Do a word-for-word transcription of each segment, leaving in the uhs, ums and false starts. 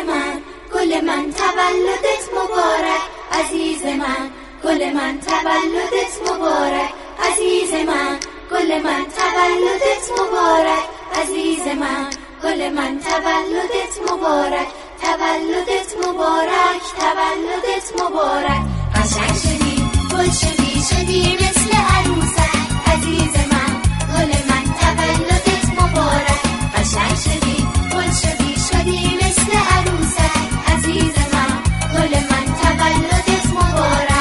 من گل من تولدت مبارک عزیز من گل من تولدت مبارک عزیز من گل من تولدت مبارک عزیز من گل من تولدت مبارک تولدت مبارک تولدت مبارک قشنگ شدی گل شدی شدی مثل عروسک عزیز من گل من تولدت مبارک قشنگ شدی گل شدی شدی مثل عروسک عزیز من گل من تولدت مبارک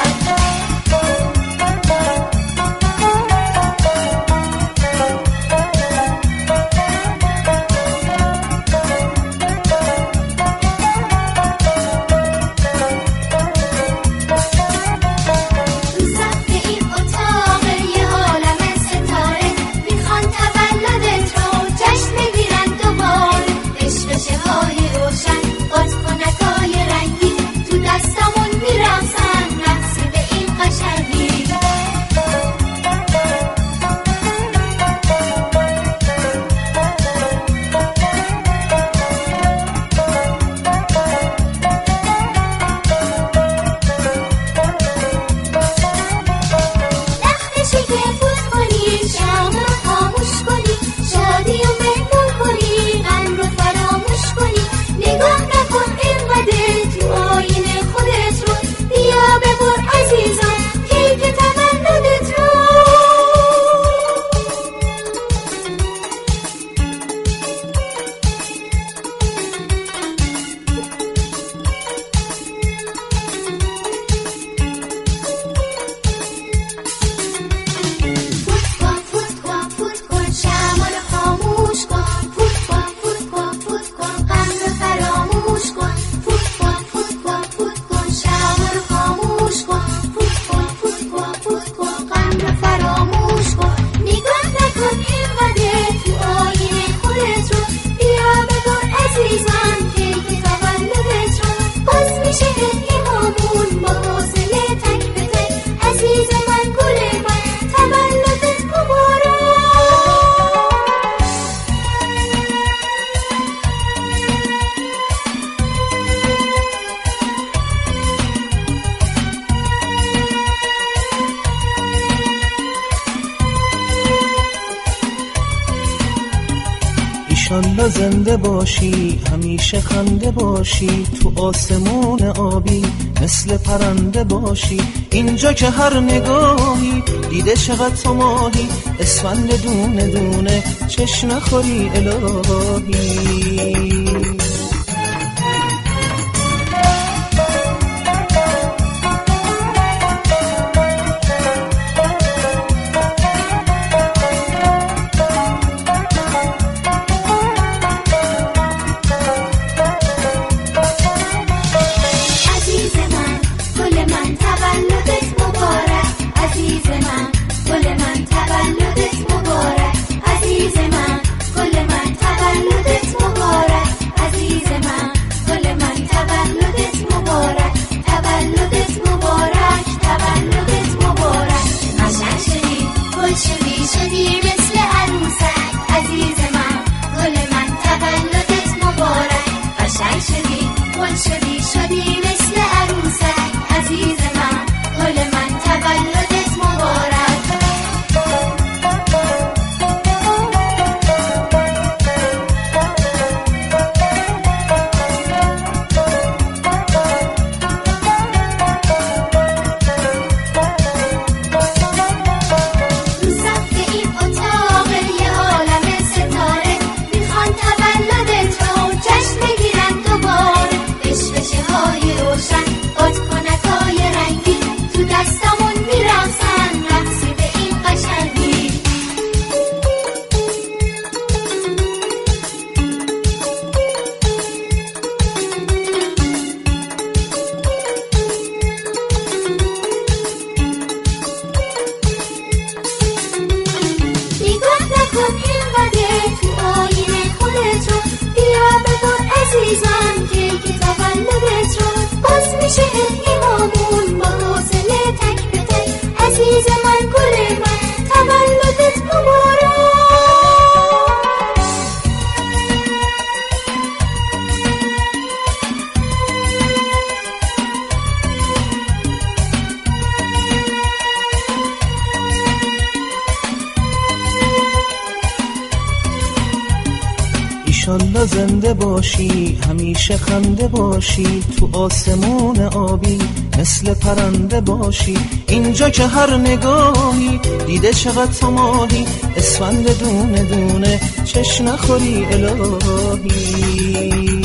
انشالله زنده باشی همیشه خنده باشی تو آسمون آبی مثل پرنده باشی اینجا که هر نگاهی دیده چقدر تو ماهی اسفند دونه دونه چشم نخوری الهی تولدت مبارک عزیز من گل من تولدت ایشالله زنده باشی، همیشه خنده باشی، تو آسمون آبی مثل پرنده باشی. اینجا که هر نگاهی دیده چقدر تو ماهی، اسفند دونه دونه چشم نخوری الهی.